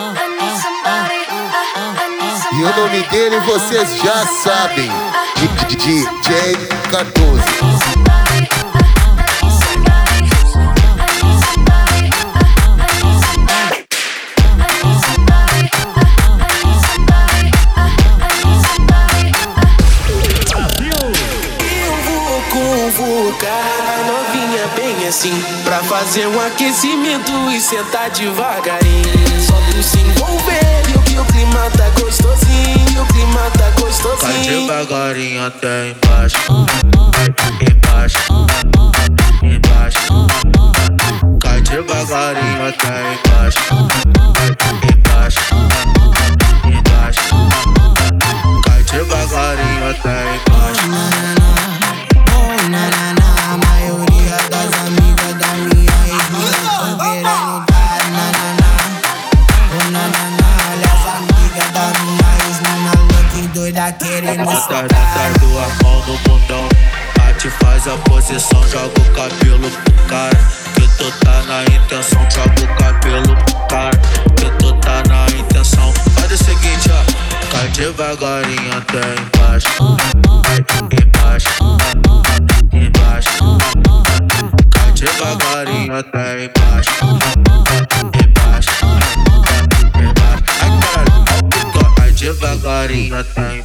E o nome dele vocês já sabem, DJ 14. A novinha bem assim, pra fazer um aquecimento e sentar devagarinho. Só tu se envolver e o clima tá gostosinho, o clima tá gostosinho. Vai devagarinho até embaixo, embaixo, embaixo. Cai devagarinho até embaixo, embaixo, embaixo. Cai devagarinho até embaixo. A maioria das amigas da minha ex-mina tão querendo dar olha as amigas da minha ex-mina louca e doida querendo soltar. Tua mão no bundão, bate, faz a posição, joga o cabelo pro cara. Que tu tá na intenção, joga o cabelo pro cara. Que tu tá na intenção. Faz o seguinte, ó, cai devagarinho até embaixo, embaixo, embaixo. Cai devagarinho até embaixo, embaixo, embaixo. Ai caralho, cai devagarinho até embaixo.